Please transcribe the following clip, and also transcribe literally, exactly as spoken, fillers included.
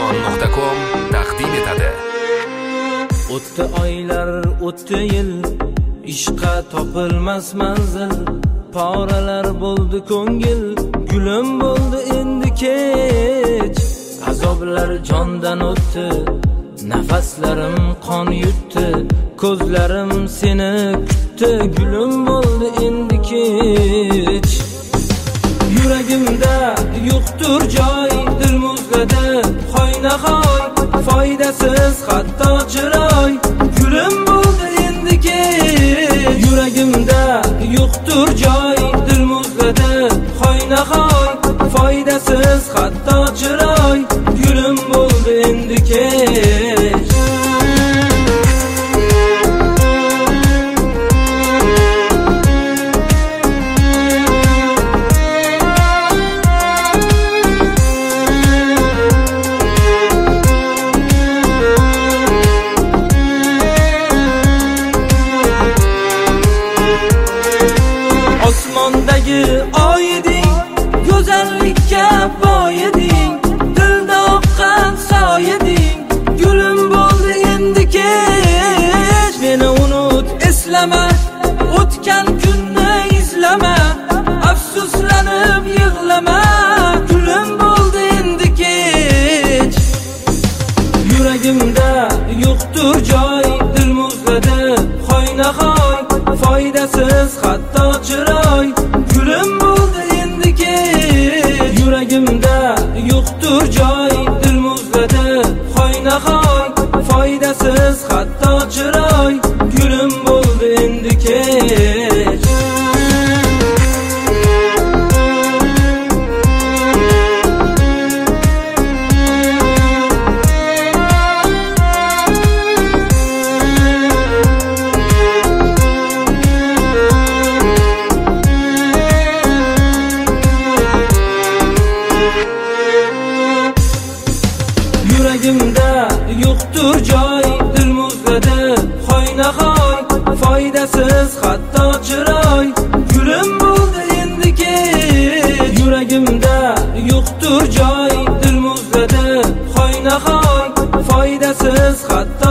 Arslon nuqta com taqdim etadi. O'tdi oylar, o'tdi yil, ishqa topilmas manzil, poralar bo'ldi ko'ngil, gulim bo'ldi endi kech. Azoblar jondan o'tdi, nafaslarim qon yutdi, ko'zlarim seni kutdi, gulim bo'ldi endi kech. Yuragimda yo'qdir joy, dil muzladi hoynahoy, foydasiz hatto chiroy, gulim bo'ldi endi kech. Yuragimda yo'qdir joy, dil muzladi hoynahoy, foydasiz hatto chiroy, gulim bo'ldi endi kech. Osmondagi oy eding, go'zallikka boy eding, dilda oqqan soy eding, gulim bo'ldi endi kech. Meni unut, eslama, o'tgan kunni izlama, afsuslanib yig'lama, gulim bo'ldi endi kech. Yuragimda yo'qdir joy, dil muzladi hoynahoy, foydasiz hatto chiroy, gulim bo'ldi endi kech. Yuragimda yo'qdir joy, dil muzladi hoynahoy, foydasiz hatto chiroy, gulim bo'ldi endi kech. Yuragimda yo'qdir joy, dil muzladi hoynahoy, foydasiz hatto chiroy, gulim bo'ldi endi kech. Yuragimda yo'qdir joy, dil muzladi hoynahoy, foydasiz hatto